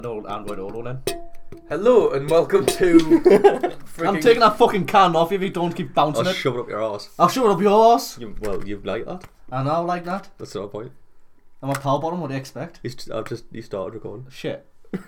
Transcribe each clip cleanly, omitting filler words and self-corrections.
Old Android Auto then. Hello and welcome to. I'm taking that fucking can off if you don't keep bouncing I'll it. shove it up your arse. I'll shove it up your arse. You like that? I know, like that. That's not a point. I'm a power bottom, what do you expect? You started recording. Shit.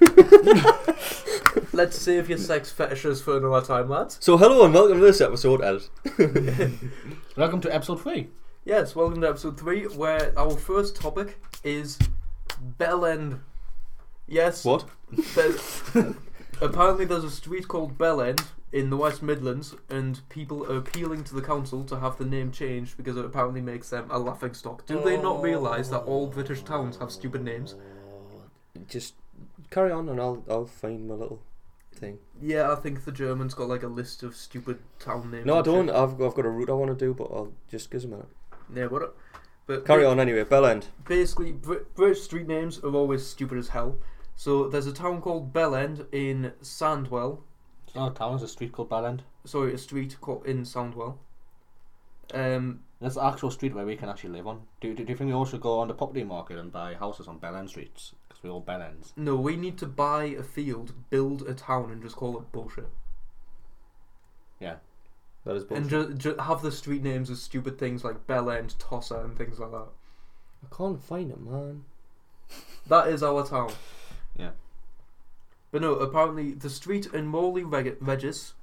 Let's save your sex fetishes for another time, lads. So hello and welcome to this episode, Ed. Welcome to episode 3. Yes, welcome to episode 3, where our first topic is Bell End. Yes. What? Apparently there's a street called Bell End in the West Midlands, and people are appealing to the council to have the name changed because it apparently makes them a laughingstock. Do they not realise that all British towns have stupid names? Just carry on and I'll find my little thing. Yeah, I think the Germans got like a list of stupid town names. No, I and don't. shit. I've got a route I want to do, but I'll just give us a minute. Yeah, but Carry on anyway. Bell End. Basically, British street names are always stupid as hell. So there's a town called Bell End in Sandwell. It's not a town, it's a street called Bell End. Sorry, a street called in Sandwell. There's an actual street where we can actually live on. Do you think we all should go on the property market and buy houses on Bell End streets? Because we're all Bell Ends. No, we need to buy a field, build a town, and just call it bullshit. Yeah. That is bullshit. And just have the street names as stupid things like Bell End, Tosser, and things like that. I can't find it, man. That is our town. Yeah. But no, apparently the street in Morley Regis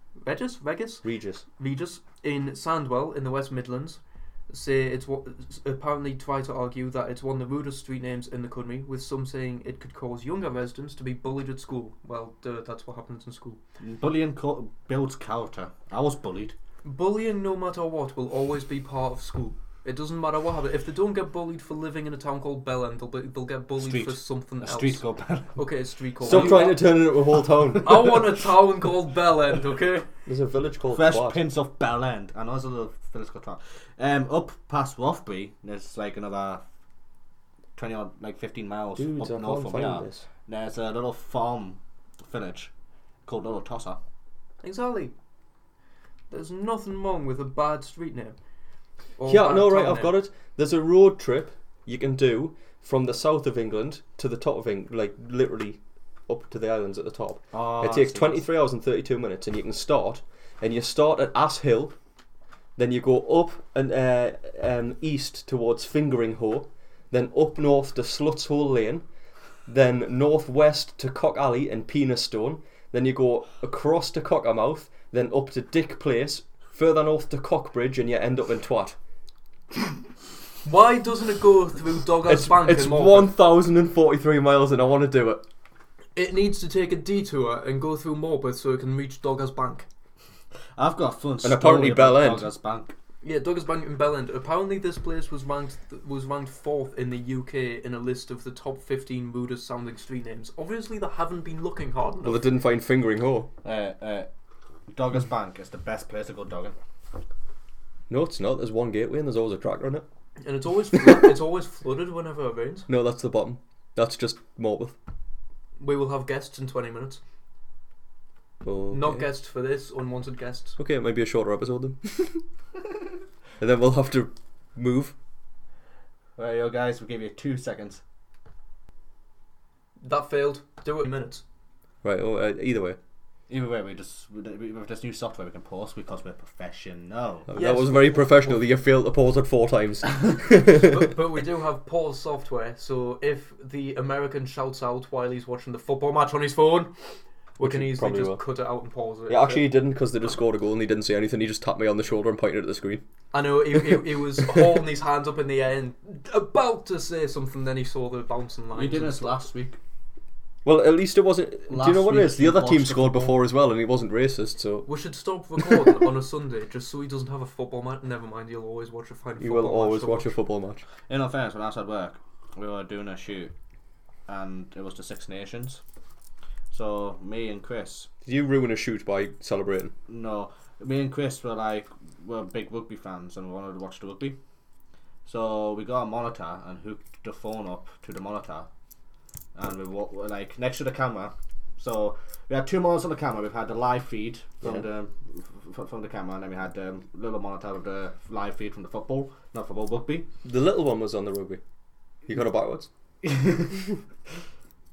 in Sandwell in the West Midlands say it's what apparently try to argue that it's one of the rudest street names in the country, with some saying it could cause younger residents to be bullied at school. Well, that's what happens in school. Bullying builds character. I was bullied. Bullying, no matter what, will always be part of school. It doesn't matter what happens. If they don't get bullied for living in a town called Bell End, they'll get bullied for something else. Street called Bell End. Okay, a street called Stop Bell trying End. to turn it into a whole town. I want a town called Bell End, okay? There's a village called Fresh Twat. Prince of Bell End. I know there's a little village called Twat. Up past Roughbury, there's like another 20 or like 15 miles Dudes, I up north can't from find here. this. There's a little farm village called Little Tosser. Exactly. There's nothing wrong with a bad street name. Or Yeah, bad no, right, town I've got name. it. There's a road trip you can do from the south of England to the top of England, like literally up to the islands at the top. Oh, It takes 23 hours and 32 minutes, and you can start. And you start at Ass Hill, then you go up and east towards Fingering-Hoe, then up north to Sluts Hole Lane, then northwest to Cock Alley and Penistone, then you go across to Cockermouth, then up to Dick Place, further north to Cockbridge, and you end up in Twat. Why doesn't it go through Doggers Bank It's and Morpeth? 1,043 miles, and I want to do it. It needs to take a detour and go through Morpeth so it can reach Doggers Bank. I've got a fun And story apparently about Bell End. Doggers Bank. Yeah, Doggers Bank in Bell End. Apparently this place was ranked 4th in the UK in a list of the top 15 rudest sounding street names. Obviously they haven't been looking hard enough. Well, they didn't find Fingering-Hoe. Doggers Bank is the best place to go dogging. No, it's not. There's one gateway, and there's always a tractor on it. And it's always it's always flooded whenever it rains. No, that's the bottom. That's just Morpeth. We will have guests in 20 minutes. Okay. Not guests for this, unwanted guests. Okay, it might be a shorter episode then. And then we'll have to move. Right, yo guys, we'll give you 2 seconds. That failed. Do it in minutes. Right, either way. Either way, we with this new software we can pause because we're professional. Yes. That was very professional that you failed to pause it 4 times. but we do have pause software, so if the American shouts out while he's watching the football match on his phone, we Which can he easily probably just will. cut it out and pause it. Yeah, actually he didn't, because they just scored a goal and he didn't say anything. He just tapped me on the shoulder and pointed at the screen. I know, he was holding his hands up in the air and about to say something, then he saw the bouncing lines. We did and this stuff. last week. Well, at least it wasn't... do Last you know what it week is? The we other team watched the scored football. before as well, and he wasn't racist, so... We should stop recording on a Sunday just so he doesn't have a football match. Never mind, you'll always watch a fine You football will always match to watch a football match. In all fairness, when I was at work, we were doing a shoot, and it was the Six Nations. So me and Chris, Did you ruin a shoot by celebrating? me and Chris were big rugby fans and we wanted to watch the rugby. So we got a monitor and hooked the phone up to the monitor, and we were like next to the camera. So we had 2 monitors on the camera. We've had the live feed from the camera, and then we had the little monitor of the live feed from the football, not football, rugby. The little one was on the rugby. You got it backwards?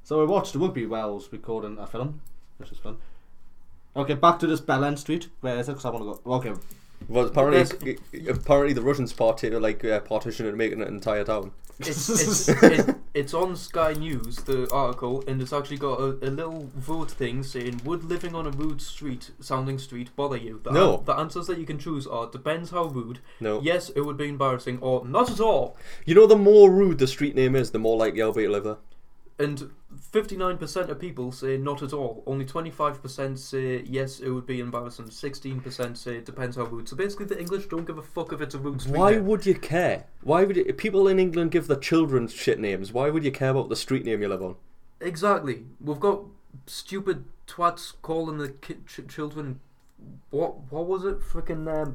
So we watched the rugby whilst recording a film, which was fun. Okay, back to this Bell End Street. Where is it? Because I want to go. Okay. Well, apparently the Russians partitioned and making an entire town. It's on Sky News, the article, and it's actually got a little vote thing saying, would living on a rude sounding street bother you? No. The answers that you can choose are, depends how rude, No. yes, it would be embarrassing, or not at all. You know, the more rude the street name is, the more likely I'll be to live there. And 59% of people say not at all. Only 25% say yes, it would be embarrassing. 16% say it depends how rude. So basically, the English don't give a fuck if it's a rude street Why name. would you care? Why would you, people in England give their children shit names? Why would you care about the street name you live on? Exactly. We've got stupid twats calling the children. What was it? Freaking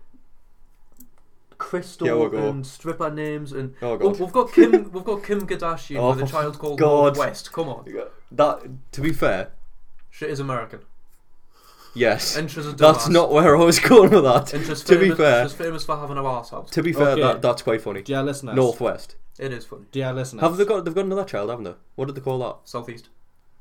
Crystal and stripper names and we've got Kim Kardashian with a child called Northwest. Come on. That, to be fair, she is American. Yes. And she's a that's dumbass. not where I was going with that. And she's to be fair, she's famous for having her arse out. To be fair, Okay. that's quite funny. Dear listeners. Northwest. It is funny. Dear listeners. They've got another child, haven't they? What did they call that? Southeast.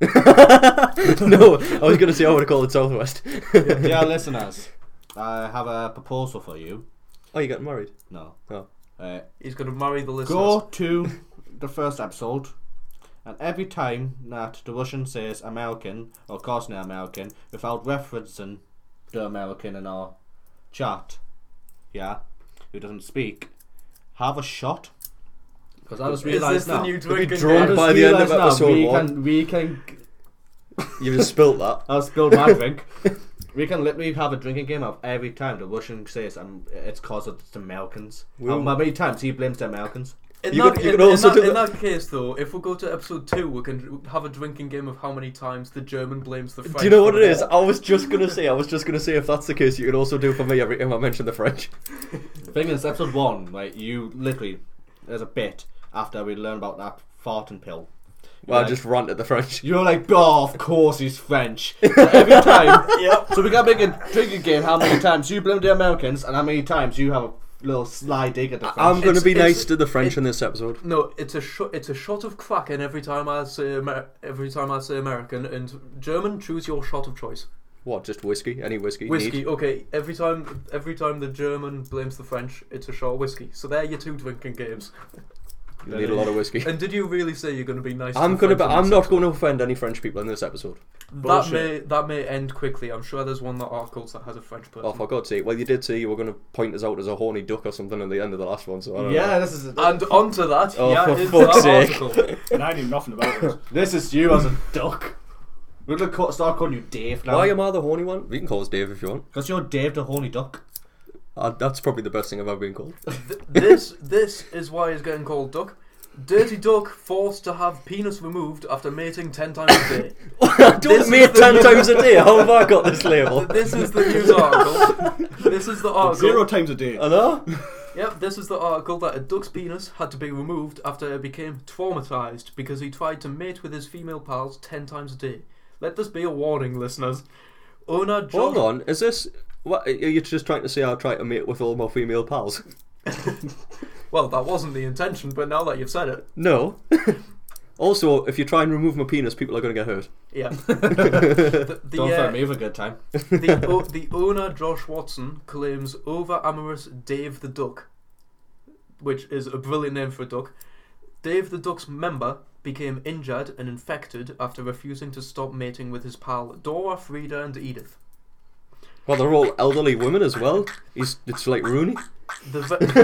No, I was going to say I would have called it Southwest. Dear listeners, I have a proposal for you. Oh, you getting married? No. Oh. He's going to marry the listeners. Go to the first episode, and every time that the Russian says American or Cosney American without referencing the American in our chat, who doesn't speak, have a shot. Because I just Is realised this the now. new drinking drunk game? by the end of episode 1. We can. You just spilt that. I'll spill my drink. We can literally have a drinking game of every time the Russian says it's cause it's the Americans. How many times he blames the Americans? In You that, could in, in, also that, do in that. that case, though, if we go to episode 2, we can have a drinking game of how many times the German blames the French. Do you know what for it the is? war. I was just gonna say if that's the case, you can also do for me every time I mention the French. The thing is, episode 1, right, you literally, there's a bit after we learn about that farting pill. Well, I just rant at the French. You're like, oh, of course he's French. So every time, Yep. so we can make a drinking game how many times you blame the Americans and how many times you have a little sly dig at the French. I'm going to be It's- nice to the French in this episode. No, it's a shot of Kraken every time I say American, and German, choose your shot of choice. What? Just whiskey? Any whiskey? you Whiskey, need? okay. Every time the German blames the French, it's a shot of whiskey. So there are your two drinking games. You need a lot of whiskey. And did you really say you're going to be nice? I'm to the French in I'm this not episode? going to offend any French people in this episode. That may end quickly. I'm sure there's one that articles that has a French person. Oh, for God's sake! Well, you did say you were going to point us out as a horny duck or something at the end of the last one, so I don't know. this is And onto that, Oh, for is fuck's that sake. article. And I knew nothing about it. this is you as a duck. We're gonna start calling you Dave now. Why am I the horny one? You can call us Dave if you want. Because you're Dave the horny duck. That's probably the best thing I've ever been called. This is why he's getting called Duck. Dirty Duck forced to have penis removed after mating 10 times a day. Don't This mate is the 10 new- times a day. How have I got this label? This is the news article. This is the article. 0 times a day. I know. Yep, this is the article that a duck's penis had to be removed after it became traumatized because he tried to mate with his female pals 10 times a day. Let this be a warning, listeners. Owner Josh... Hold on. Is this? What are you just trying to say? I try to mate with all my female pals. Well, that wasn't the intention, but now that you've said it, No. Also, if you try and remove my penis, people are going to get hurt. yeah. Don't threaten me with a good time. The owner, Josh Watson, claims over-amorous Dave the Duck, which is a brilliant name for a duck. Dave the Duck's member became injured and infected after refusing to stop mating with his pal Dora, Frida and Edith. Well, they're all elderly women as well. It's like Rooney. The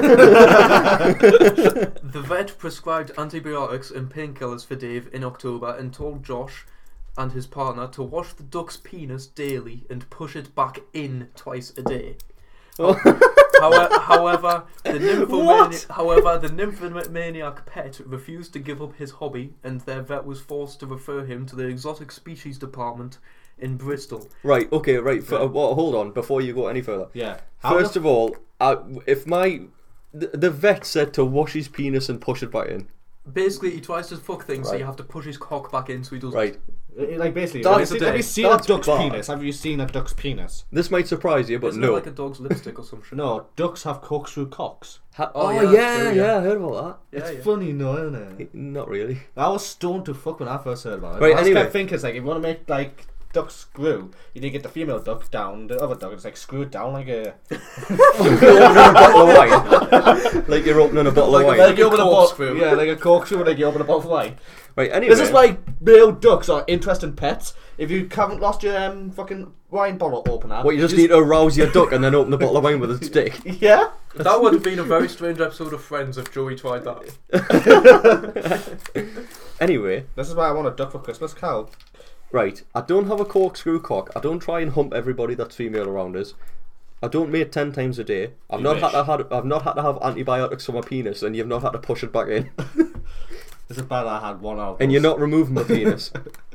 vet prescribed antibiotics and painkillers for Dave in October and told Josh and his partner to wash the duck's penis daily and push it back in twice a day. However, the nymphomaniac pet refused to give up his hobby, and their vet was forced to refer him to the exotic species department in Bristol. Right. Okay. Right. Hold on. Before you go any further. Yeah. First of all, if the vet said to wash his penis and push it back in. Basically, he tries to fuck things, so Right. you have to push his cock back in so he doesn't. Right. Like basically, That's have you seen a that's duck's bad. penis? Have you seen a duck's penis? This might surprise you, but Isn't no. it like a dog's lipstick or some shit? No, ducks have corkscrew cocks. Oh, yeah, yeah, that's true, yeah, yeah. I heard about Yeah, It's funny, no, isn't it? that. Not really. I was stoned to fuck when I first heard about it. Right, I just anyway. kept thinking, it's like, if you want to make, like, duck screw, you need to get the female duck down, the other duck, it's like, screw it down like a... You're opening a bottle of wine. Like you're opening a bottle of wine. Like you open a corkscrew. bottle, yeah, like a corkscrew, like you open a bottle of wine. Right, anyway. This is why male ducks are interesting pets. If you haven't lost your fucking wine bottle opener... What, you just need to arouse your duck and then open the bottle of wine with a stick? Yeah? That would have been a very strange episode of Friends if Joey tried that. Anyway, This is why I want a duck for Christmas, Cal. right, I don't have a corkscrew cock. I don't try and hump everybody that's female around us. I don't mate 10 times a day. I've You not had wish. to I've not had to have antibiotics for my penis, and you've not had to push it back in. This is bad I had one out. And you're not removing my penis.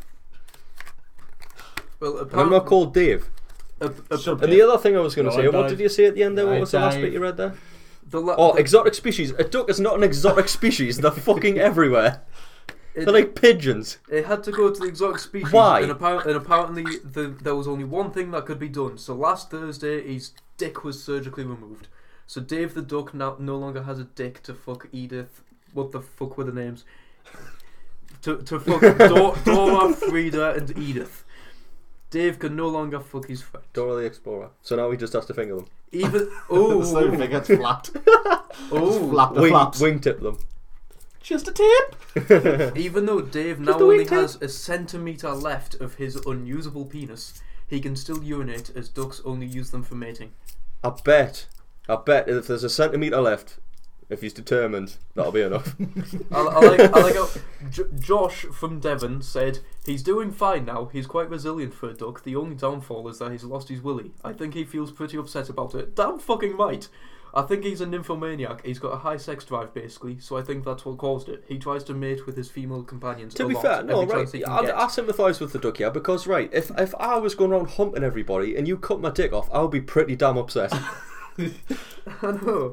Well, And I'm not called Dave. Shut And the other thing I was going to No, say, I what died. did you say at the end there? What I was the last died. bit you read there? the Exotic species. A duck is not an exotic species. They're fucking everywhere. They're like pigeons. It had to go to the exotic species. Why? And apparently there was only one thing that could be done. So last Thursday, his dick was surgically removed. So Dave the duck now no longer has a dick to fuck Edith. What the fuck were the names? To fuck Dora, Frida, and Edith. Dave can no longer fuck his friend. Dora the Explorer. So now he just has to finger them. Even The same thing, it's flat. Flap the flaps. Wingtip them. Just a tip. even though Dave now a only wingtip. has a centimetre left of his unusable penis, he can still urinate as ducks only use them for mating. I bet if there's a centimetre left, if he's determined, that'll be enough. I like how Josh from Devon said he's doing fine now. He's quite resilient for a duck. The only downfall is that he's lost his willy. I think he feels pretty upset about it. Damn fucking right. I think he's a nymphomaniac. He's got a high sex drive, basically. So I think that's what caused it. He tries to mate with his female companions. To a be lot, fair, no, every right. chance he can I get. sympathise with the duck here because, right, if I was going around humping everybody and you cut my dick off, I would be pretty damn upset. I know.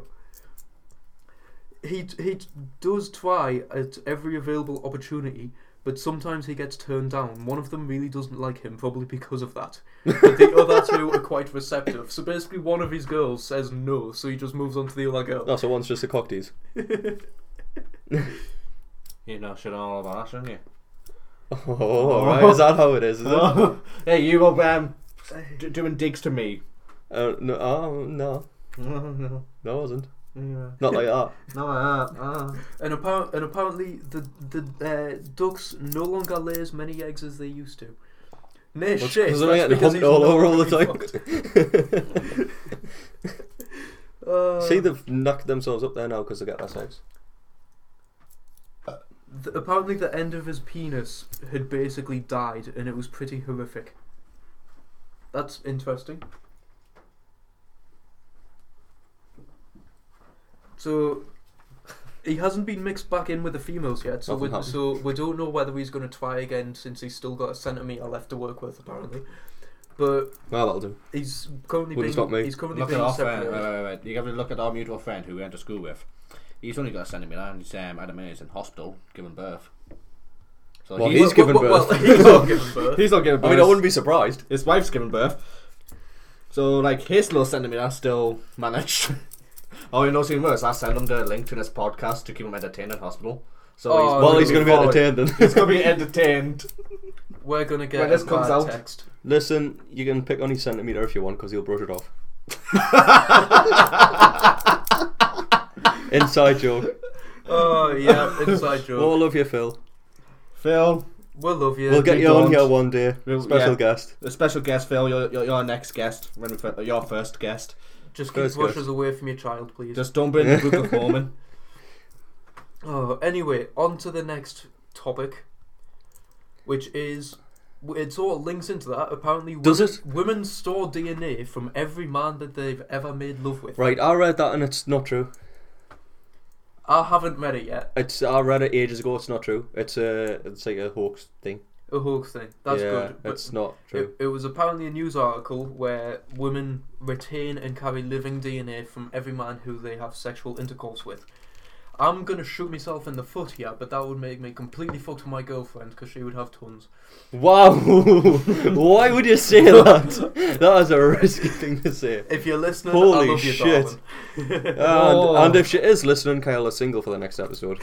He does try at every available opportunity, but sometimes he gets turned down. One of them really doesn't like him, probably because of that. But the other two are quite receptive. So basically, one of his girls says no, so he just moves on to the other girl. No, so one's just a cocktease. You know shit all about that, shouldn't you? Oh, alright, is that how it is it? Hey, you were doing digs to me. No, no, No, I wasn't. yeah. Not like that. No, And apparently, the ducks no longer lay as many eggs as they used to. Nay, Well, shit. 'cause they're That's getting because humped he's all not over all the really fucked. See, they've knocked themselves up there now because they get that sex. Apparently the end of his penis had basically died and it was pretty horrific. That's interesting. So he hasn't been mixed back in with the females yet, so Nothing happened. we don't know whether he's going to try again since he's still got a centimetre left to work with apparently. But Well, that'll do. he's currently Wouldn't stop me. he's currently look at being our friend. separated. Wait. You gotta look at our mutual friend who we went to school with. He's only got a centimetre and he's at the minute he's in hospital giving birth. So Well, he's given birth. Well, he's not giving birth. He's not giving birth. I mean, I wouldn't be surprised. His wife's giving birth. So, like, his little centimetre still managed. Oh, you know what's even worse? I sent him the link to this podcast to keep him entertained in hospital. So Oh, Well, he's going to be following- entertained then. He's going to be entertained. We're gonna get When this a comes bad out. text. Listen, you can pick on his centimetre if you want because he'll brush it off. Inside joke. Oh yeah, inside joke. Oh, love you, Phil. Phil, We'll love you. We'll get we you on don't. here one day. Special Yeah. guest. the special guest, Phil, you're our next guest. Your first guest. Just keep First brushes guest. away from your child, please. Just don't bring the Book of Mormon. Oh, anyway, on to the next topic, which is it sort of links into that. Apparently, Does it? women store DNA from every man that they've ever made love with. Right, I read that and it's not true. I haven't read it yet. I read it ages ago. It's not true. It's like a hoax thing. A hoax thing. That's yeah, good. But it's not true. it was apparently a news article where women retain and carry living DNA from every man who they have sexual intercourse with. I'm gonna shoot myself in the foot here, but that would make me completely fucked with my girlfriend because she would have tons. Wow! Why would you say that? That is a risky thing to say. If you're listening, I Holy love you, shit. darling. And if she is listening, Kyle is single for the next episode.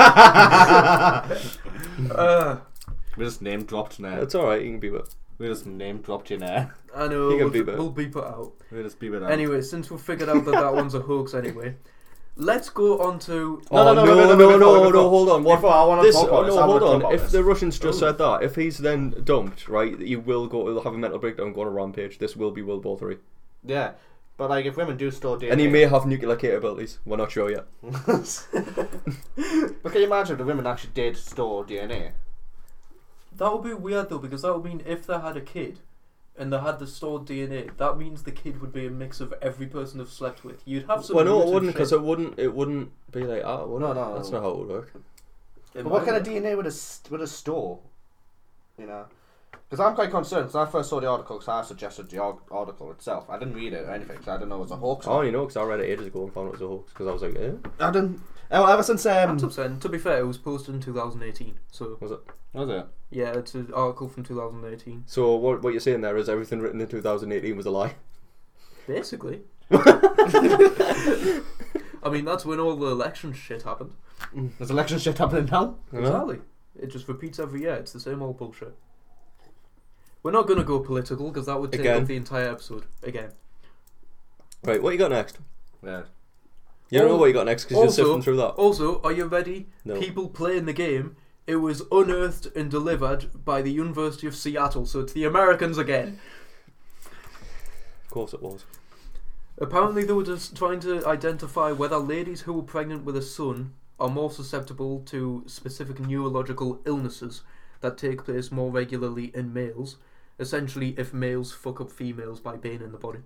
We just name dropped now. It's alright, you can beep it. We just name dropped you now. I know. You can beep it. We'll beep it out. We just beep it out. Anyway, since we've figured out that one's a hoax anyway, let's go on to... No, hold on. What? Before, I want to This, talk about this. I hold wanna talk on. about If this. the Russians just said that, if he's then dumped, right, he'll have a mental breakdown, go on a rampage. This will be World War 3. Yeah, but like if women do store DNA, And he may have nuclear capabilities. We're not sure yet. But can you imagine if the women actually did store DNA? That would be weird though, because that would mean if they had a kid and they had the stored DNA, that means the kid would be a mix of every person they've slept with. You'd have some. Well, no, it mutant wouldn't, because shit. it wouldn't be like that. Would it? No. That's not how it would work. It But what might kind of be. DNA would a store? You know, because I'm quite concerned. Because I first saw the article, because I suggested the article itself. I didn't read it or anything, because I didn't know it was a hoax. Oh, you know, because I read it ages ago and found it was a hoax. Because I was like, eh? I didn't. Oh, ever since That's upsetting. To be fair, it was posted in 2018, so Was it? was it? yeah, it's an article from 2018. So what you're saying there is everything written in 2018 was a lie? Basically. I mean, that's when all the election shit happened. There's election shit happening now. Exactly. It just repeats every year. It's the same old bullshit. We're not going to go political because that would take Again. up the entire episode again. Right, what you got next? Yeah. You don't know what you got next because you're Also- sifting through that. Also, are you ready? No. People playing the game. It was unearthed and delivered by the University of Seattle, so it's the Americans again. Of course it was. Apparently, they were just trying to identify whether ladies who were pregnant with a son are more susceptible to specific neurological illnesses that take place more regularly in males. Essentially, if males fuck up females by being in the body.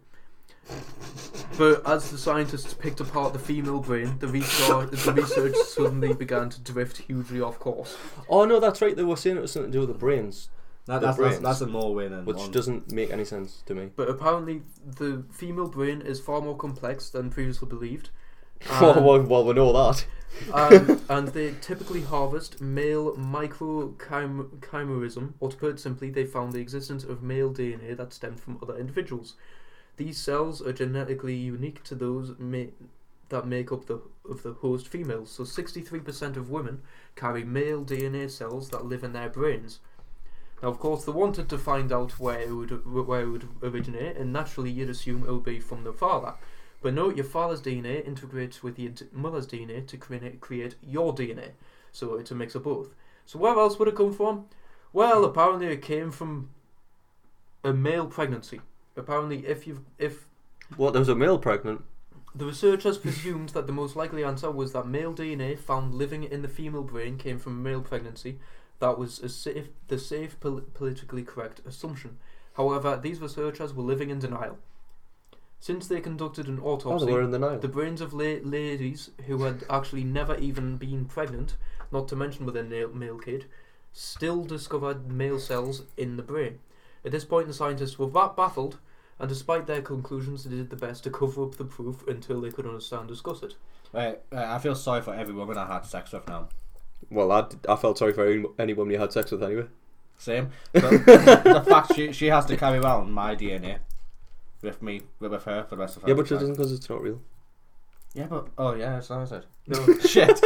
But as the scientists picked apart the female brain, the research suddenly began to drift hugely off course. Oh no, that's right. They were saying it was something to do with the brains, That's a more win than which one. doesn't make any sense to me. But apparently, the female brain is far more complex than previously believed. Well, we know that. And they typically harvest male microchimerism, or to put it simply, they found the existence of male DNA that stemmed from other individuals. These cells are genetically unique to those that make up the host females. So 63% of women carry male DNA cells that live in their brains. Now, of course, they wanted to find out where it would originate, and naturally you'd assume it would be from the father. But no, your father's DNA integrates with your mother's DNA to create your DNA. So it's a mix of both. So where else would it come from? Well, apparently it came from a male pregnancy. Apparently, if What? There was a male pregnant. the researchers presumed that the most likely answer was that male DNA found living in the female brain came from a male pregnancy. That was the safe, politically correct assumption. However, these researchers were living in denial. Since they conducted an Oh, autopsy, they were in the Nile. the brains of ladies who had actually never even been pregnant, not to mention with a male kid, still discovered male cells in the brain. At this point, the scientists were baffled, and despite their conclusions, they did the best to cover up the proof until they could understand and discuss it. Right, I feel sorry for every woman I had sex with now. Well, I felt sorry for any woman you had sex with anyway. Same. But the fact she has to carry around my DNA with me, with her for the rest of her Yeah, but she life. doesn't because it's not real. Yeah, but yeah, that's what I said. No, Shit.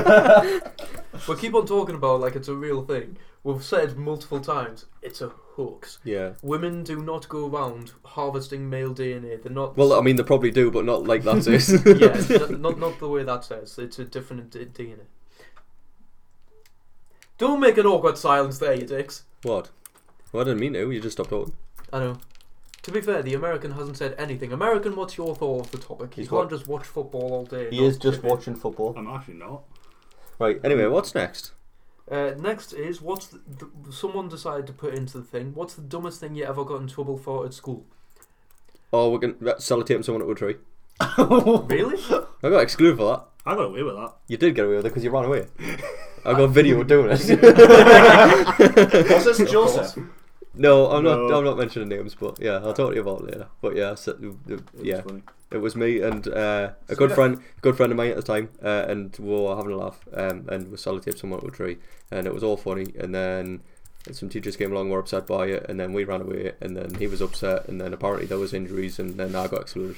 but keep on talking about like it's a real thing. We've said multiple times, it's a hoax. Yeah. Women do not go around harvesting male DNA. They're not. Well, I mean, they probably do, but not like that says. Yeah, not the way that says. It's a different DNA. Don't make an awkward silence there, you dicks. What? Well, I didn't mean to. You just stopped talking. I know. To be fair, the American hasn't said anything. American, what's your thought of the topic? You He's can't what? just watch football all day. He is just watching football. I'm actually not. Right. Anyway, what's next? Next is what's someone decided to put into the thing. What's the dumbest thing you ever got in trouble for at school? Oh, we're gonna sellotape someone to a tree. Really? I got excluded for that. I got away with that. You did get away with it because you ran away. I got video of doing it. What's this, Joseph? No, I'm No. not. I'm not mentioning names, but yeah, I'll talk to you about it later. But yeah, yeah, Funny. it was me and a good friend of mine at the time, and we were having a laugh, and we sellotaped someone to a tree, and it was all funny. And then some teachers came along, were upset by it, and then we ran away, and then he was upset, and then apparently there was injuries, and then I got excluded.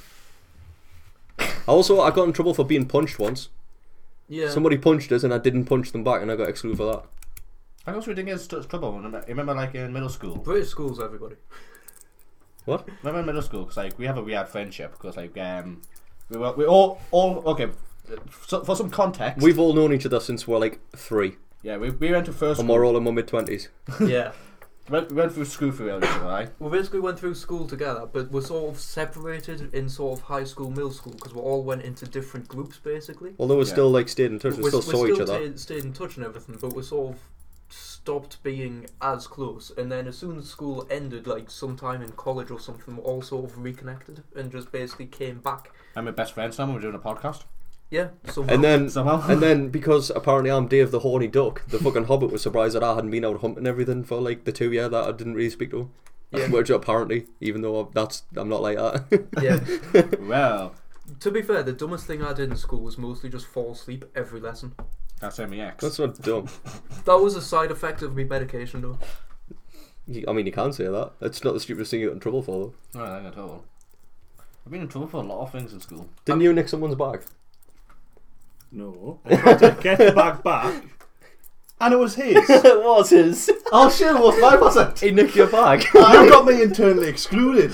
I got in trouble for being punched once. Yeah. Somebody punched us, and I didn't punch them back, and I got excluded for that. I also didn't get into trouble. Remember, like in middle school. British schools, everybody. What? Remember in middle school, because like we had friendship, because like we all okay. So for some context, We've all known each other since we're like 3, we went to first. and School. we're all in my mid-20s. Yeah. We went through school for each other, right? We basically went through school together, but we're sort of separated in sort of high school, middle school, because we all went into different groups, basically. Although we Yeah. still like stayed in touch, we still saw each other. Stayed in touch and everything, but we sort of stopped being as close. And then as soon as school ended, like sometime in college or something, we all sort of reconnected and just basically came back. I'm my best friend. Sam, we're doing a podcast. Yeah. So And then, Somehow. and then because apparently I'm Dave the Horny Duck, the fucking Hobbit was surprised that I hadn't been out hunting everything for like the 2 year that I didn't really speak to him. Yeah. Which apparently, even though I'm not like that. yeah. Well, To be fair, the dumbest thing I did in school was mostly just fall asleep every lesson. that's my ex. That's not dumb. That was a side effect of me medication, though. I mean, you can say that. It's not the stupidest thing you got in trouble for, though. No, I think at all. I've been in trouble for a lot of things in school. Didn't you nick someone's bag? No. I tried to get the bag back, and it was his. It was his. Oh shit! What mine was it? He nicked your bag. You got me internally excluded.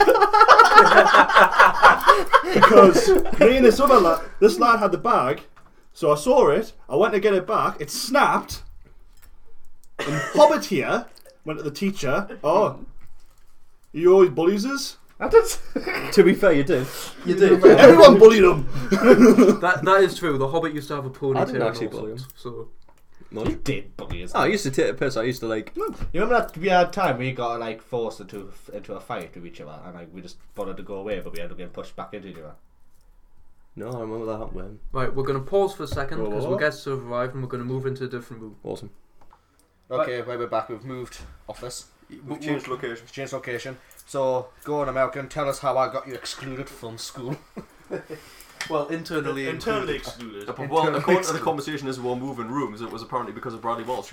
Because me and this lad had the bag, so I saw it, I went to get it back, it snapped, and Hobbit here went to the teacher, you always bullies us? I did. To be fair, you did. You did. Everyone bullied him! That is true. The Hobbit used to have a ponytail. I didn't and actually all bully sorts, so Much. You did bully us. Oh, I used to take a piss. I used to like. You remember that we had time we got like forced into a fight with each other, and like we just wanted to go away, but we ended up getting pushed back into each other. No, I remember that happening. right, we're gonna pause for a second because Whoa. we'll get to arrive and we're gonna move into a different room. Awesome. Okay, right, we're back. We've moved office. We've changed location. We've changed location. So go on, American. Tell us how I got you excluded from school. Well, internally excluded. Well, according to the conversation as we were moving rooms, it was apparently because of Bradley Walsh.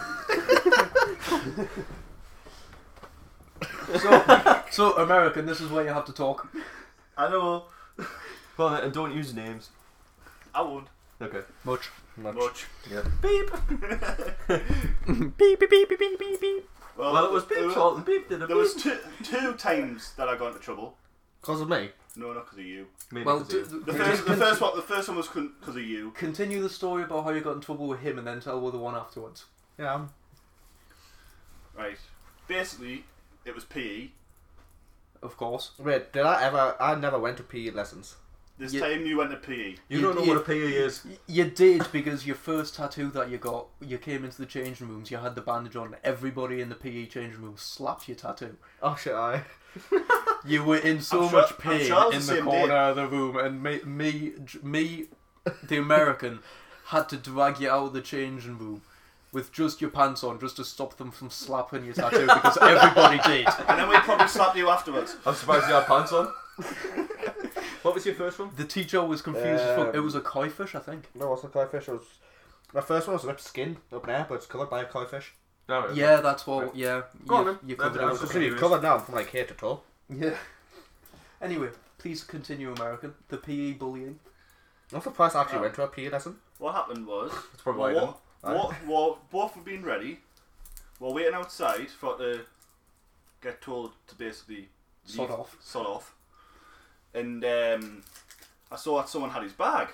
So American, this is where you have to talk. I know. Well, and don't use names. I won't. Okay. Much. Much. Yeah. Beep. Beep beep beep beep beep beep beep. Well, it was beep salt and beep did a There was beep. two times that I got into trouble. Because of me. No, not because of you. Maybe Well, because of you. The first one was because of you. Continue the story about how you got in trouble with him, and then tell the one afterwards. Yeah. Right. Basically, it was PE. Of course. Wait, did I ever? I never went to PE lessons. This You- time you went to PE. You don't know what a PE is. You did, because your first tattoo that you got, you came into the changing rooms, you had the bandage on, everybody in the PE changing room slapped your tattoo. Oh shit! You were in so I'm sure- much I'm pain sure it was in the the same corner day. of the room, and me, the American, had to drag you out of the changing room with just your pants on, just to stop them from slapping your tattoo, because everybody did. And then we probably slapped you afterwards. I'm surprised you had pants on. What was your first one? The teacher was confused as fuck. It was a koi fish, I think. No, it wasn't a koi fish. It was my first one was ripped skin up there, but it's covered by a koi fish. No, Yeah, that's what. Yeah, Go on then. you covered That's it. So okay. you've covered now from like head to toe. Yeah. Anyway, please continue, American. The PE bullying. I'm surprised I actually went to a PE lesson. What happened was, It's probably why both were being ready. We're waiting outside for to get told to basically Sod off. Sod off. And I saw that someone had his bag.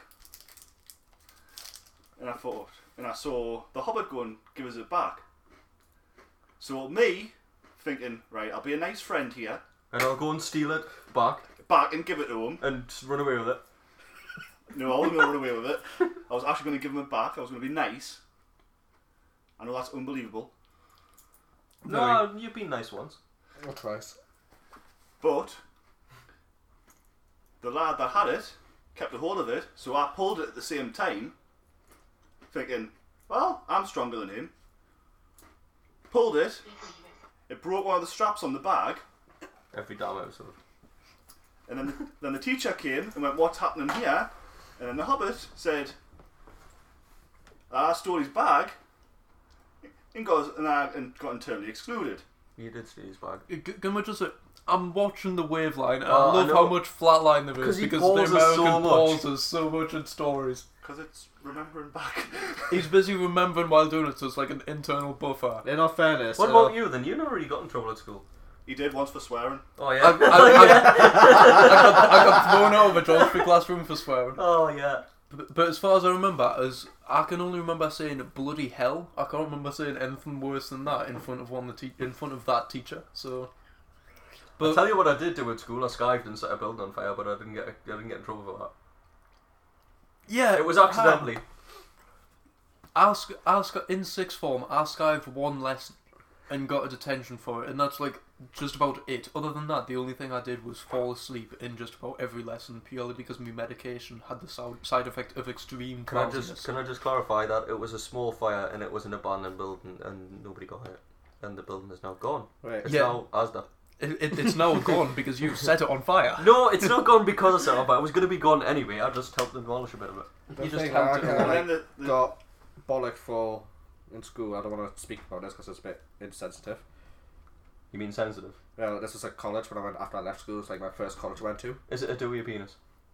And I saw the Hobbit go and give us it back. So me, thinking, right, I'll be a nice friend here, And I'll go and steal it back back and give it to him. and run away with it. No, I wasn't going to run away with it. I was actually going to give him it back. I was going to be nice. I know that's unbelievable. No, you've been nice once. Oh, twice. But the lad that had it kept a hold of it, so I pulled it at the same time, thinking, well, I'm stronger than him. Pulled it, it broke one of the straps on the bag, Every damn episode. and then the teacher came and went, "What's happening here?" And then the Hobbit said, "I stole his bag," and got internally excluded. You did steal his bag. Can we just say, I'm watching the Waveline and Oh, I love I know. how much flatline there 'Cause is he because the pauses American so much. pauses so much in stories. Because it's remembering back. He's busy remembering while doing it, so it's like an internal buffer. In all fairness, What about you then? You never really got in trouble at school. He did once for swearing. Oh I, yeah. I got thrown out of a geography classroom for swearing. Oh yeah. But as far as I remember, I can only remember saying bloody hell. I can't remember saying anything worse than that in front of that teacher. So, I'll tell you what I did do at school. I skived and set a building on fire, but I didn't get in trouble for that. yeah, It was accidentally. In sixth form, I skived one lesson and got a detention for it, and that's like just about it. Other than that, the only thing I did was fall asleep in just about every lesson, purely because my medication had the side effect of extreme drowsiness. Can I just clarify that it was a small fire and it was an abandoned building and nobody got hit, and the building is now gone. Right. It's Yeah. now Asda. It's now gone because you set it on fire. No, it's not gone because I set it on fire. It was going to be gone anyway. I just helped demolish a bit of it. The You just thing helped I it kinda, along. like, And then the got bollocked for in school. I don't want to speak about this because it's a bit insensitive. You mean sensitive? Well, this was at college when I went after I left school. It's like my first college I went to. Is it a dewy penis?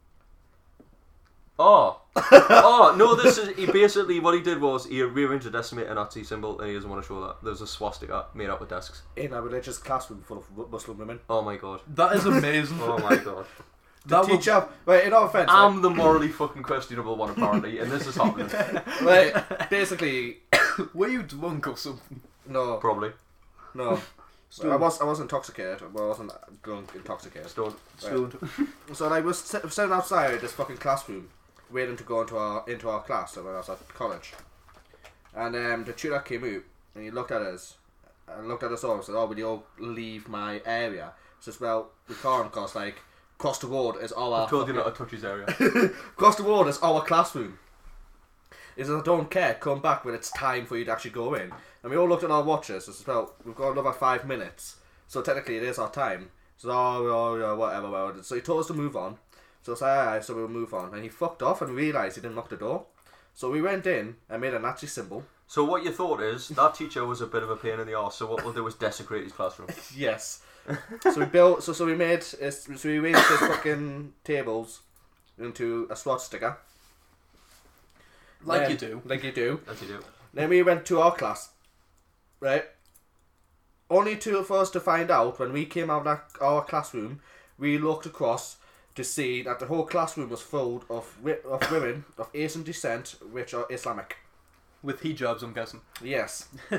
Oh, oh no! This is basically what he did was he rearranged a decimate a Nazi symbol, and he doesn't want to show that. There's a swastika made out with desks. In a religious classroom full of Muslim women. Oh my god! That is amazing. Oh my god! The That will- teacher, wait, in all offense, I'm the morally fucking questionable one apparently, and this is happening. like, basically, Were you drunk or something? no, Probably. no. I was intoxicated. Well, I wasn't drunk, intoxicated. Stoned. Stoned. So I was sitting outside this fucking classroom, waiting to go into our class when I was at college. And the tutor came out and he looked at us and looked at us all and said, "Oh, will you all leave my area?" So says, "Well, we can't because like across the road is our I told you not to touch his area. across the road is our classroom." He says, "I don't care. Come back when it's time for you to actually go in." And we all looked at our watches. And says, "Well, we've got another 5 minutes, so technically it is our time." So yeah, whatever. Well, so he told us to move on. So I said, "Alright," so we'll move on. And he fucked off and realised he didn't lock the door. So we went in and made a Nazi symbol. So what you thought is that teacher was a bit of a pain in the arse. So what we'll do is desecrate his classroom. Yes. So we built. So we made. So we arranged his fucking tables into a swastika. Like Then- you do. Like you do. As you do. Then we went to our class, right? Only for us to find out when we came out of our classroom, we looked across to see that the whole classroom was full of women of Asian descent, which are Islamic. With hijabs, I'm guessing. Yes. Did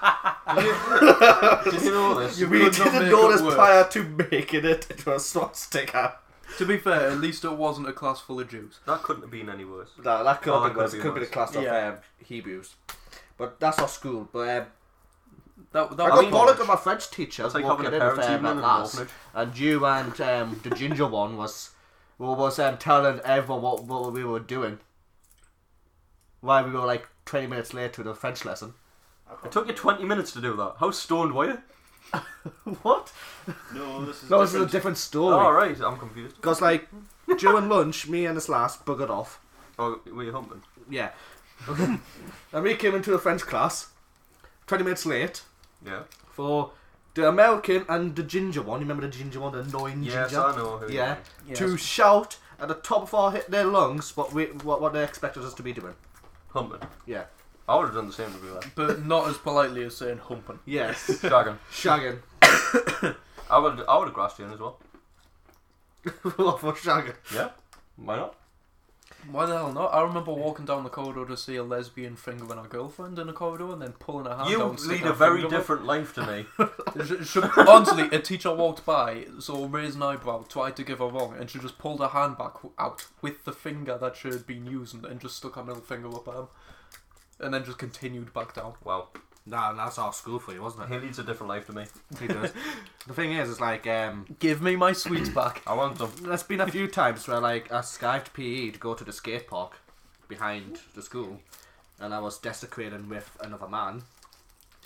you know this? You We could not didn't make know it this worse. prior to making it into a swastika. To be fair, at least it wasn't a class full of Jews. That couldn't have been any worse. No, that could Oh, have it been worse. could It be could be the worse. class of Yeah. Hebrews. But that's our school. But That I was got bollocked at my French teacher It's like walking having in a with parents' evening at in an last. orphanage. And you and the ginger one was telling everyone what we were doing. Why we were like 20 minutes late to the French lesson. It took you 20 minutes to do that. How stoned were you? What? No, this is No, this is a different. different Oh, story. right. I'm confused. Because like during lunch, me and this lass buggered off. Oh, were you humping? Yeah. And we came into the French class 20 minutes late Yeah. for the American and the ginger one. You remember the ginger one, the annoying Yes, ginger? I know who you Yeah. mean. To shout at the top of their lungs what they expected us to be doing. Humping. Yeah. I would have done the same to be there. but not as politely as saying humping. Yes. Shagging. Shagging. I would have grassed you in as well. What for shagging? Yeah. Why not? Why the hell not? I remember walking down the corridor to see a lesbian fingering her girlfriend in a corridor and then pulling her hand You down and sticking lead a her very finger up. different life to me. Honestly, a teacher walked by, saw raised an eyebrow, tried to give her wrong, and she just pulled her hand back out with the finger that she had been using and just stuck her middle finger up at him. And then just continued back down. Wow. Nah, that's our school for you, wasn't He leads a different life to me. He does. The thing is, it's like, Give me my sweets back. I want them. there's been a few times where, like, I skived PE to go to the skate park behind the school, and I was desecrating with another man.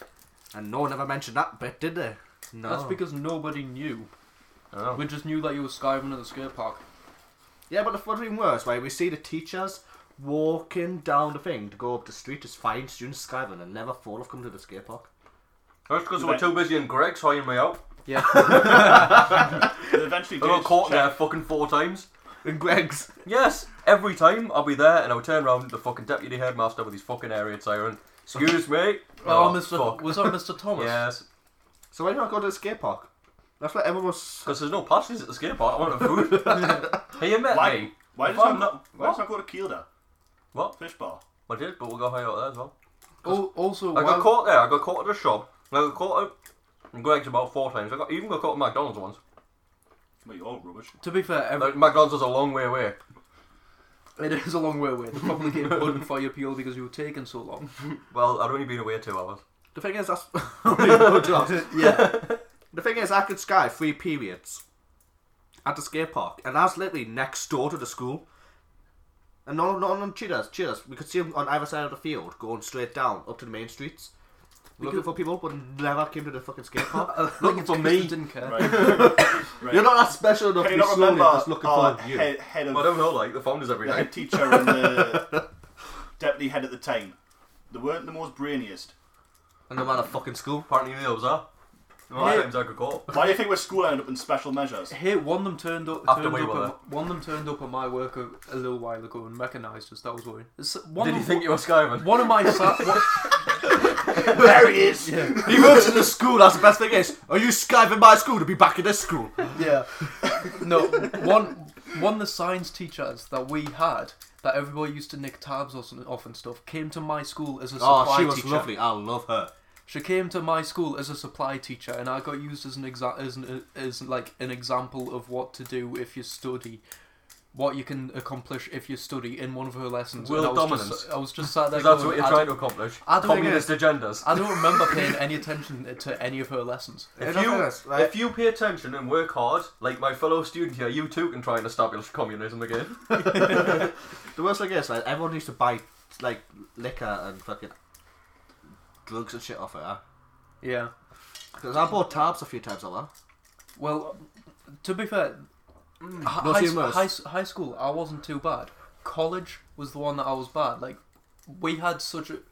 And no one ever mentioned that bit, did they? No. That's because nobody knew. Oh. We just knew that you were skiving at the skate park. Yeah, but what's even worse, right? We see the teachers walking down the thing to go up the street to find students skiving and never thought of coming to the skate park. That's because we were too busy and Greg's hiring me out. Yeah. They eventually I got did caught there check. fucking 4 times. And Greg's. Yes, every time I'll be there and I'll turn around the fucking deputy headmaster with his fucking area siren. Excuse me. Oh, fuck. was that Mr. Thomas? Yes, So why do you not go to the skate park? That's what everyone was. because there's no passengers at the skate park. I want the food. Hey, you met Why? me. Why If does I'm not what? go to Kielder? What? Fish bar. I did, but we'll go high out there as well. Also, I got while- caught there. I got caught at the shop. I got caught at Greg's about 4 times. I even got caught at McDonald's once. Well, you're all rubbish. to be fair, Like, McDonald's is a long way away. it is a long way away. They probably get put for your appeal because you were taking so long. Well, I'd only been away 2 hours. The thing is, that's. Yeah. The thing is, I could sky 3 periods at the skate park, and that's literally next door to the school. And not on cheaters. We could see them on either side of the field, going straight down up to the main streets, looking for people, but never came to the fucking skate park. Looking for me. Didn't care. Right. Right. You're not that special enough Can to you be not slowly remember just looking our for you. head of I don't know, like, the founders every the day. head teacher and the deputy head at the time? They weren't the most brainiest. And no matter fucking school. Apparently those are. No, Hey. times I got caught. Why do you think we're school ended up in special measures? Hey, one of them turned up. After we were One of them turned up at my work a little while ago and recognised us. That was worrying. Did you think you were skiving? One of my There he is! yeah. He works in the school, that's the best thing is. Are you skiving my school to be back in this school? Yeah. No, one of the science teachers that we had, that everybody used to nick tabs off and stuff, came to my school as a supply Oh, she was teacher. lovely. I love her. She came to my school as a supply teacher, and I got used as an example of what to do if you study, what you can accomplish if you study in one of her lessons. World And I dominance. I was just sat there. Because that's going, what you're trying to accomplish. I don't Communist agendas. I don't remember paying any attention to any of her lessons. If you pay attention and work hard, like my fellow student here, you too can try and establish communism again. The worst thing is, like, everyone used to buy, like, liquor and fucking drugs and shit off her. Yeah. Because I bought tabs a few times of her. Well, to be fair, high school I wasn't too bad. College was the one that I was bad. Like, we had such a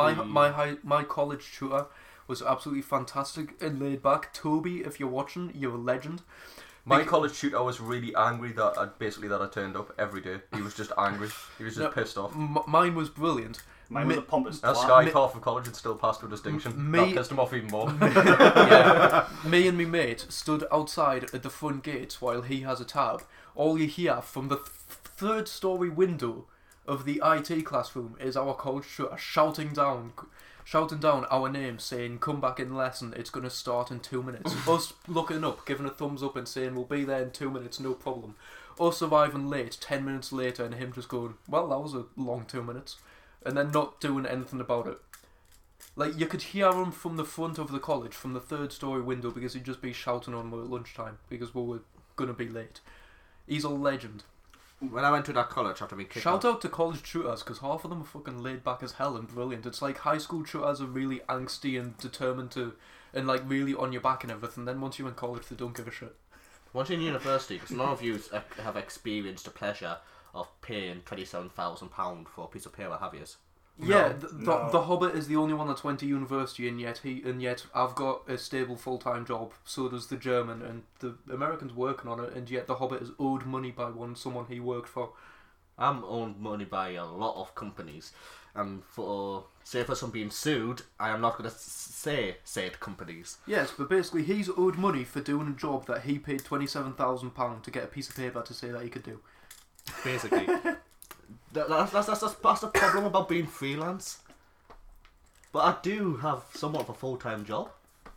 my college tutor was absolutely fantastic and laid back. Toby, if you're watching, you're a legend. My college tutor was really angry that I turned up every day. He was just angry. He was just pissed off. Mine was brilliant. Mine was a pompous As twat. Sky half of college had still passed with distinction. That pissed him off even more. Yeah. Me and my mate stood outside at the front gates while he has a tab. All you hear from the 3rd story window of the IT classroom is our college tutor shouting down our names, saying, "Come back in lesson, it's going to start in 2 minutes." Us looking up, giving a thumbs up and saying, "We'll be there in 2 minutes, no problem." Us arriving late, 10 minutes later, and him just going, "Well, that was a long 2 minutes," and then not doing anything about it. Like, you could hear him from the front of the college, from the 3rd story window, because he'd just be shouting on at lunchtime, because we were going to be late. He's a legend. When I went to that college after being kicked Shout out to college tutors, because half of them are fucking laid back as hell and brilliant. It's like high school tutors are really angsty and determined to, and like really on your back and everything. Then once you're in college, they don't give a shit. Once you're in university, because none of you have experienced the pleasure of paying £27,000 for a piece of paper, have you? Yeah, No. the Hobbit is the only one that's went to university, and yet I've got a stable full-time job. So does the German, and the American's working on it, and yet the Hobbit is owed money by someone he worked for. I'm owned money by a lot of companies, and for some being sued, I am not going to say said companies. Yes, but basically he's owed money for doing a job that he paid £27,000 to get a piece of paper to say that he could do. Basically, that's the problem about being freelance. But I do have somewhat of a full-time job.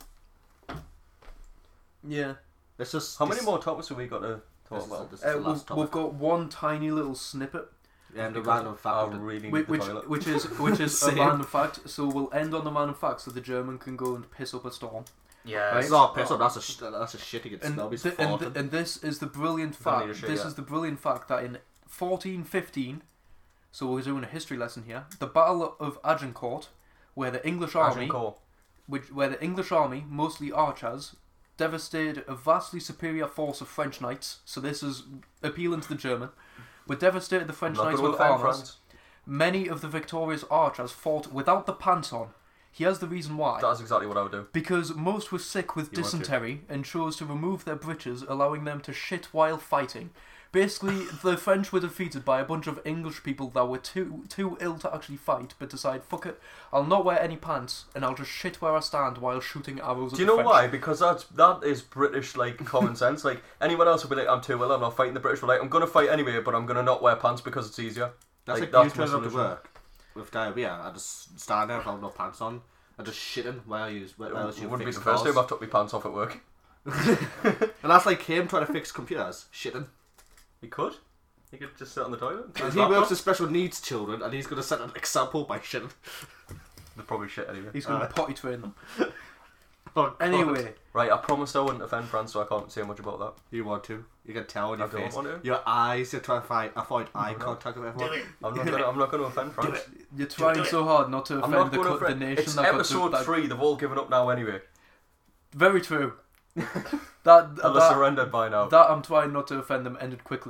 Yeah. It's just How many more topics have we got to talk about? This is the last We've topic. got one tiny little snippet, Yeah, and the random fact. I of the- really need the toilet. which is a Same. random fact. So we'll end on the random fact, so the German can go and piss up a storm. Yeah. It's not piss up. That's a shit against And, snobbies. and this is the brilliant Don't need fact. to show This that. is the brilliant fact that in 1415, so we're doing a history lesson here. The Battle of Agincourt, where the English army, Agincourt. where the English army, mostly archers, devastated a vastly superior force of French knights. So this is appealing to the German. But devastated the French I'm not knights gonna with offend armors. France. Many of the victorious archers fought without the pants on. Here's the reason why. That's exactly what I would do. Because most were sick with You want to. dysentery and chose to remove their breeches, allowing them to shit while fighting. Basically, the French were defeated by a bunch of English people that were too ill to actually fight, but decide, fuck it, I'll not wear any pants and I'll just shit where I stand while shooting arrows at Do you the know French. why? Because that is British like common sense. Like anyone else would be like, I'm too ill, I'm not fighting. The British were like, I'm gonna fight anyway, but I'm gonna not wear pants because it's easier. That's Like, like that's you my turn up to solution. work with diarrhea. I just stand there without no pants on. I just shitting while you. It wouldn't be the first time I've took my pants off at work. And that's like him trying to fix computers, shitting. He could. He could just sit on the toilet. And he works with special needs children, and he's going to set an example by shitting. They're probably shit anyway. He's going to potty train them. Oh, God. Anyway, Right, I promised I wouldn't offend France, so I can't say much about that. You want to. You can tell in your I don't face. want to. Your eyes, you're trying to avoid eye No. contact with everyone. I'm not gonna offend France. you're trying so hard not to I'm not offend the, going to the offend. nation. It's that got episode that- 3. They've all given up now anyway. Very true. that They'll have that, surrendered by now. that I'm trying not to offend them ended quickly.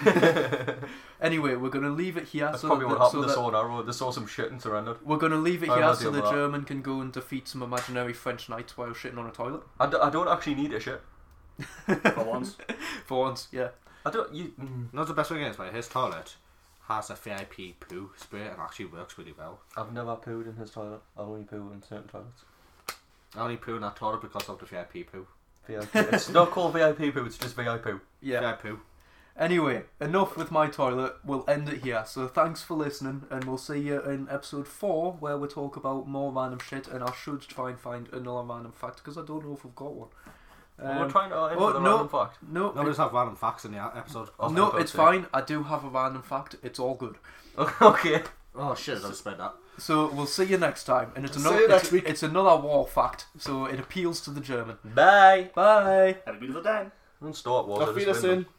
Anyway, we're going to leave it here. That's so probably that, what so happened. They that saw an arrow. They saw some shit and surrendered. we're going to leave it I'm here not so dealing the with that. German can go and defeat some imaginary French knights while shitting on a toilet. I don't actually need a shit. For once. For once, yeah. I don't. You. Not the best thing is, right? His toilet has a VIP poo spray and actually works really well. I've never pooed in his toilet. I only poo in certain toilets. I only poo in that toilet because of the VIP poo. VIP. It's not called VIP poo. It's just VIP poo. Yeah. VIP poo. Anyway, enough with my toilet. We'll end it here. So thanks for listening, and we'll see you in episode 4, where we talk about more random shit, and I should try and find another random fact, because I don't know if we've got one. Well, we're trying to end with a no. random fact. No, No, we just have random facts in the episode. Oh, no, for God's it's sake. fine. I do have a random fact. It's all good. Okay. Oh shit, I just spread that. So we'll see you next time, and it's See another you next week. it's another war fact. So it appeals to the German. Bye. Bye. Have a beautiful day. Don't start wars. Auf Wiedersehen.